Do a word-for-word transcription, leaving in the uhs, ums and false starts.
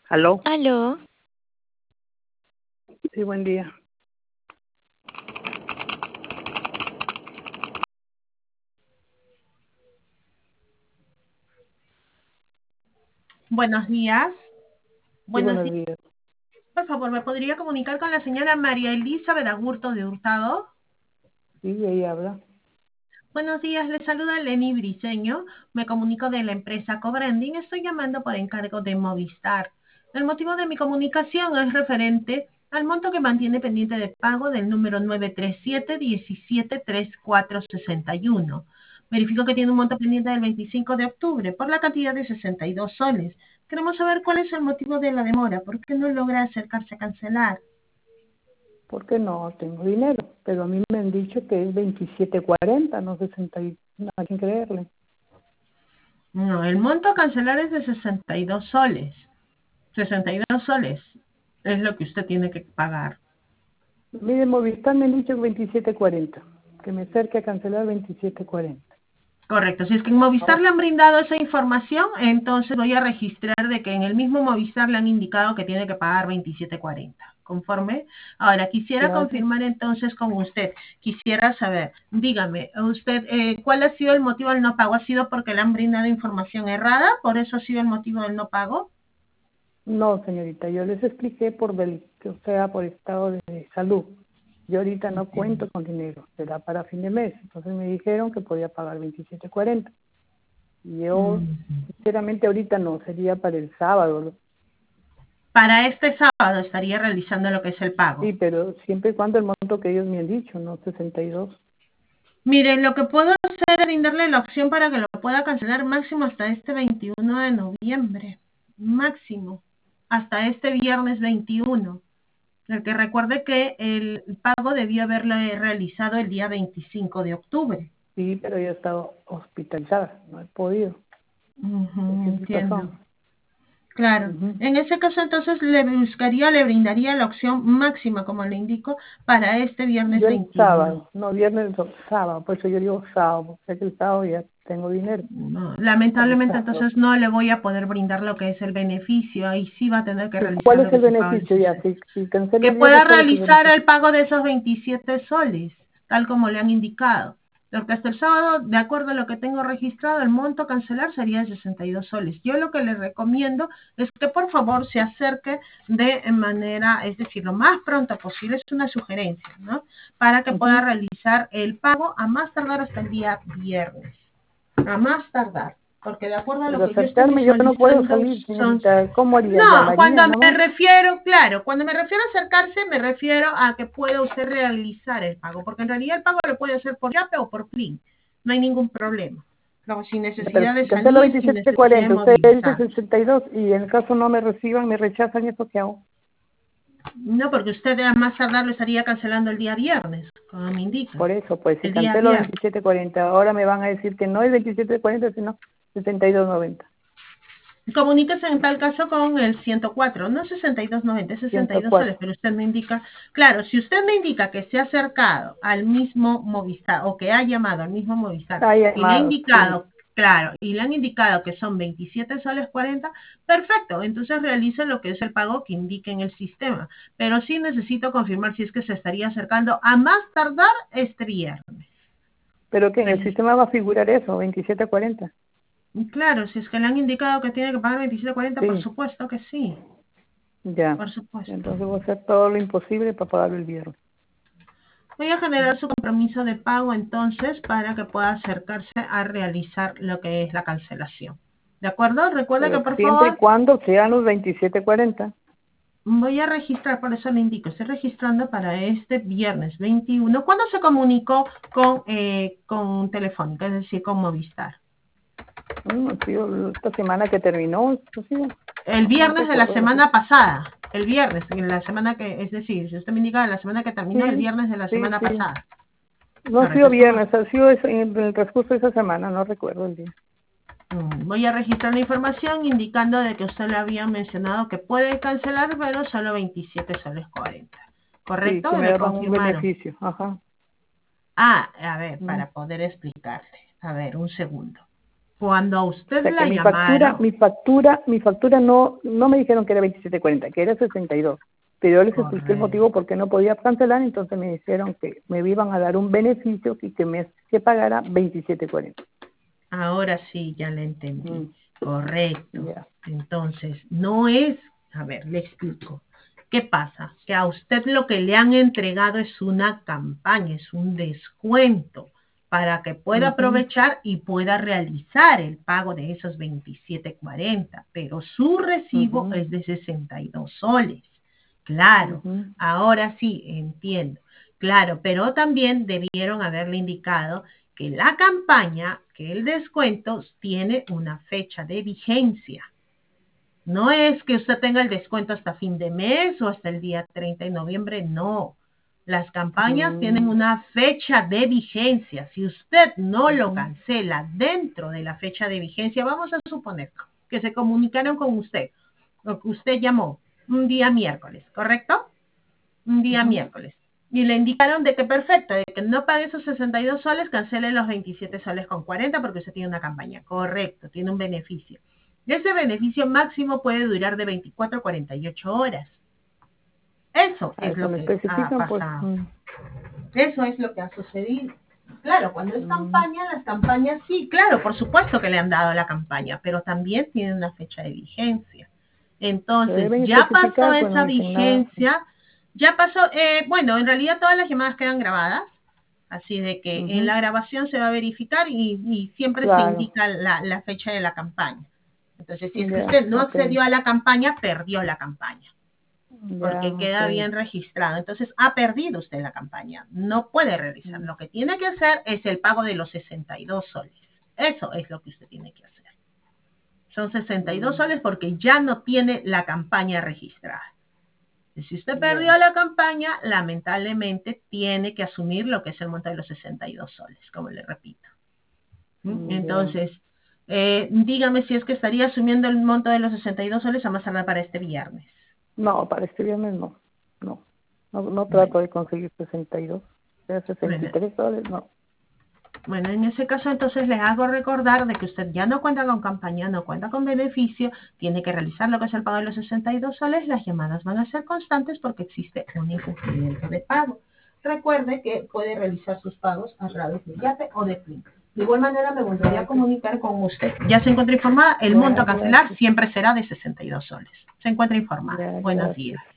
¿Aló? Aló. Sí, buen día. Buenos días. Sí, Buenos buenos días. días. Por favor, ¿me podría comunicar con la señora María Elizabeth Agurto de Hurtado? Sí, ella habla. Buenos días, le saluda Lenny Briceño. Me comunico de la empresa Cobranding. Estoy llamando por encargo de Movistar. El motivo de mi comunicación es referente al monto que mantiene pendiente de pago del número nueve tres siete, uno siete, tres cuatro seis uno. Verifico que tiene un monto pendiente del veinticinco de octubre por la cantidad de sesenta y dos soles. Queremos saber cuál es el motivo de la demora. ¿Por qué no logra acercarse a cancelar? Porque no tengo dinero, pero a mí me han dicho que es veintisiete cuarenta, no sesenta y no hay que creerle. No, el monto a cancelar es de sesenta y dos soles. sesenta y dos soles es lo que usted tiene que pagar. Mire, Movistar me han dicho veintisiete cuarenta, que me acerque a cancelar veintisiete cuarenta. Correcto, si es que en Movistar Ahora, le han brindado esa información, entonces voy a registrar de que en el mismo Movistar le han indicado que tiene que pagar veintisiete cuarenta. ¿Conforme? Ahora, quisiera ya, ya. confirmar entonces con usted, quisiera saber, dígame, usted, eh, ¿cuál ha sido el motivo del no pago? ¿Ha sido porque le han brindado información errada? ¿Por eso ha sido el motivo del no pago? No, señorita, yo les expliqué por del, o sea, por estado de salud. Yo ahorita no cuento con dinero, será para fin de mes. Entonces me dijeron que podía pagar veintisiete cuarenta. Y yo, Mm. sinceramente, ahorita no, sería para el sábado. Para este sábado estaría realizando lo que es el pago. Sí, pero siempre y cuando el monto que ellos me han dicho, no sesenta y dos. Miren, lo que puedo hacer es brindarle la opción para que lo pueda cancelar máximo hasta este veintiuno de noviembre. Máximo. Hasta este viernes veintiuno. El que recuerde que el pago debió haberlo realizado el día veinticinco de octubre. Sí, pero yo he estado hospitalizada, no he podido. Ujú, Esa es mi entiendo. razón. Claro. Ujú. En ese caso, entonces, le buscaría, le brindaría la opción máxima, como le indico, para este viernes Yo el veintiuno. sábado, no viernes, no, sábado, por eso yo digo sábado, porque sé que el sábado ya tengo dinero No, para el lamentablemente sábado. entonces no le voy a poder brindar lo que es el beneficio, ahí sí va a tener que ¿Y realizar cuál lo es que el es el pago de beneficio sus ya? Si, si cancelo que el pueda viernes, ¿cuál es el realizar beneficio? el pago de esos veintisiete soles, tal como le han indicado. Porque hasta el sábado, de acuerdo a lo que tengo registrado, el monto a cancelar sería de sesenta y dos soles. Yo lo que le recomiendo es que por favor se acerque de manera, es decir, lo más pronto posible, es una sugerencia, ¿no? Para que pueda Ujú. realizar el pago a más tardar hasta el día viernes. A más tardar, porque de acuerdo a lo Pero que yo estoy acercarme, yo no puedo visualizando salir, son... señorita. ¿Cómo haría? No, ¿Llamaría cuando me nomás? refiero, claro, cuando me refiero a acercarse, me refiero a que pueda usted realizar el pago, porque en realidad el pago lo puede hacer por Yape o por Plin, no hay ningún problema. Pero sin Ya, pero necesidad si de cancelo salir, sin veintisiete necesidad de cuarenta, usted dice movilizar. sesenta y dos y en el caso no me reciban, me rechazan, ¿eso qué hago? No, porque usted a más tardar lo estaría cancelando el día viernes, como me indica. Por eso, pues si El día cancelo viernes. veintisiete cuarenta, ahora me van a decir que no es veintisiete cuarenta, sino sesenta y dos noventa. Comuníquese en tal caso con el ciento cuatro, no sesenta y dos noventa, es sesenta y dos soles, ciento cuatro. pero usted me indica, claro, si usted me indica que se ha acercado al mismo Movistar o que ha llamado al mismo Movistar Hay y le ha llamados, sí. indicado, claro, y le han indicado que son veintisiete soles cuarenta, perfecto, entonces realice lo que es el pago que indique en el sistema, pero sí necesito confirmar si es que se estaría acercando a más tardar este viernes. Pero que en el sistema va a figurar eso, veintisiete cuarenta. Claro, si es que le han indicado que tiene que pagar veintisiete cuarenta, por Sí, supuesto que sí, ya. por supuesto. Entonces voy a hacer todo lo imposible para pagarlo el viernes. Voy a generar su compromiso de pago entonces para que pueda acercarse a realizar lo que es la cancelación. ¿De acuerdo? Recuerda que Pero por siempre y favor cuando sean los veintisiete cuarenta. voy a registrar, por eso le indico, estoy registrando para este viernes veintiuno. ¿Cuándo se comunicó con, eh, con Telefónica, es decir, con Movistar? Mm, ha sido esta semana que terminó, ha sido, El no viernes de la recuerdo la semana fecha. pasada. El viernes, en la semana que, es decir, si usted me indica la semana que terminó, el Sí, viernes de la sí, semana sí. pasada. No ha Correcto, sido estamos. viernes, ha sido ese- en el transcurso de esa semana, no recuerdo el día. Mm, Voy a registrar la información indicando de que usted le había mencionado que puede cancelar, pero solo veintisiete soles cuarenta. Sí, que ¿Correcto? me Le daban un confirmaron. beneficio, ajá. Ah, a ver, Mm. para poder explicarle. A ver, un segundo. Cuando a O usted sea la que mi factura, llamaron, mi factura, mi factura no, no me dijeron que era veintisiete cuarenta, que era sesenta y dos. Pero yo les expliqué el motivo correcto. por qué no podía cancelar, entonces me dijeron que me iban a dar un beneficio y que me que pagara veintisiete cuarenta. Ahora sí, ya le entendí. Mm, Correcto. ya. Entonces, no es, a ver, le explico. ¿Qué pasa? Que a usted lo que le han entregado es una campaña, es un descuento para que pueda Ujú, aprovechar y pueda realizar el pago de esos veintisiete cuarenta, pero su recibo ujú, es de sesenta y dos soles. Claro, ujú, ahora sí, entiendo. Claro, pero también debieron haberle indicado que la campaña, que el descuento tiene una fecha de vigencia. No es que usted tenga el descuento hasta fin de mes o hasta el día treinta de noviembre, no. Las campañas tienen mm, una fecha de vigencia. Si usted no lo ujú, cancela dentro de la fecha de vigencia, vamos a suponer que se comunicaron con usted o que usted llamó un día miércoles, ¿correcto? Un día ujú. miércoles. Y le indicaron de que perfecto, de que no pague esos sesenta y dos soles, cancele los veintisiete soles con cuarenta porque usted tiene una campaña. Correcto, tiene un beneficio. Y ese beneficio máximo puede durar de veinticuatro a cuarenta y ocho horas. Eso A es eso lo me que ha especifican, pues. pasado. Mm, Eso es lo que ha sucedido. Claro, cuando es mm. campaña, las campañas sí, claro, por supuesto que le han dado la campaña, pero también tiene una fecha de vigencia. Lo Entonces, deben ya pasó especificar, pues no esa dicen nada. vigencia, ya pasó, eh, bueno, en realidad todas las llamadas quedan grabadas, así de que en Ujú, la grabación se va a verificar y, y siempre se claro, indica la, la fecha de la campaña. Entonces, si es que ya, usted no ok, accedió a la campaña, perdió la campaña ya, porque ok. queda bien registrado. Entonces ha perdido usted la campaña, no puede realizar. Mm, Lo que tiene que hacer es el pago de los sesenta y dos soles. Eso es lo que usted tiene que hacer. Son sesenta y dos mm, soles porque ya no tiene la campaña registrada. Y si usted ya, perdió la campaña, lamentablemente tiene que asumir lo que es el monto de los sesenta y dos soles, como le repito. ¿Mm? mm, ya. Entonces, eh, dígame si es que estaría asumiendo el monto de los sesenta y dos soles a más tardar para este viernes. No, para este viernes no, no. No, no Bueno, trato de conseguir sesenta y dos. Sea sesenta y bueno, tres dólares, no. Bueno, en ese caso entonces les hago recordar de que usted ya no cuenta con campaña, no cuenta con beneficio, tiene que realizar lo que es el pago de los sesenta y dos soles, las llamadas van a ser constantes porque existe un incumplimiento de pago. Recuerde que puede realizar sus pagos a través de Yape o de Plin. De igual manera me volvería Ya, a ok. comunicar con usted. Ya se encuentra informada, el monto Ya, a cancelar gracias. siempre será de sesenta y dos soles. Se encuentra informada. Ya, Buenos gracias. días.